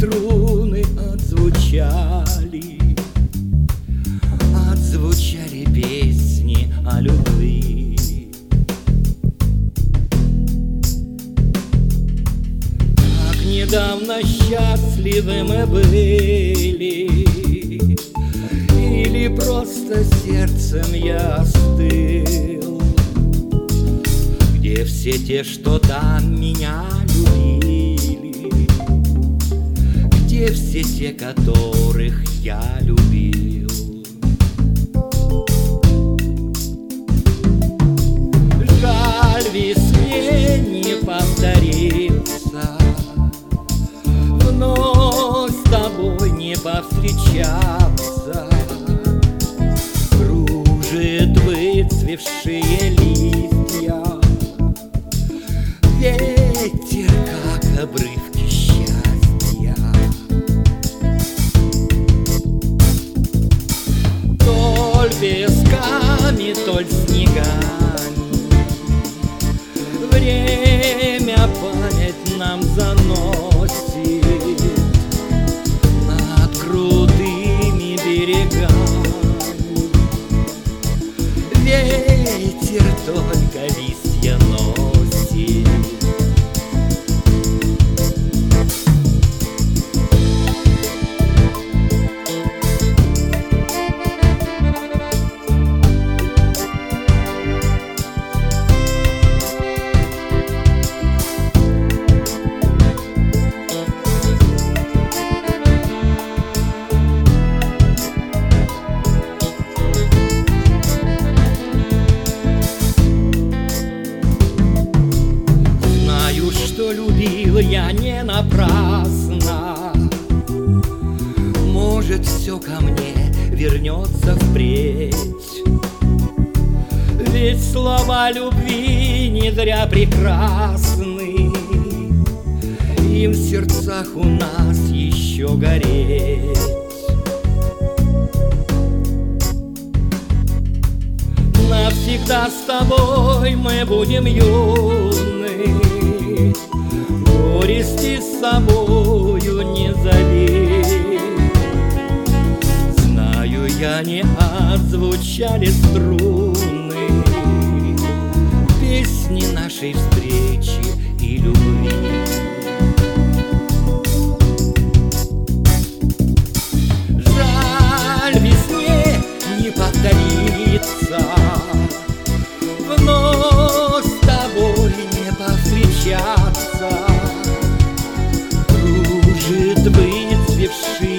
струны отзвучали, отзвучали песни о любви. Как недавно счастливы мы были, или просто сердцем я остыл? Где все те, что там меня любили? Где все те, которых я любил? Жаль, весне не повторится, вновь с тобой не повстречаться. Кружит выцвевшие листья, ветер, как обрывки счастья. Толь песками, толь снегами время память нам заносит над крутыми берегами. Ветер только листья носит. Что любил я не напрасно, может, все ко мне вернется впредь. Ведь слова любви не зря прекрасны, им в сердцах у нас еще гореть. Навсегда с тобой мы будем юны, горести с собою не залей. Знаю я, не отзвучали струны песни нашей встречи и любви. Жаль, весне не повторится, вновь с тобой не повстречаться. Кружит выцвевший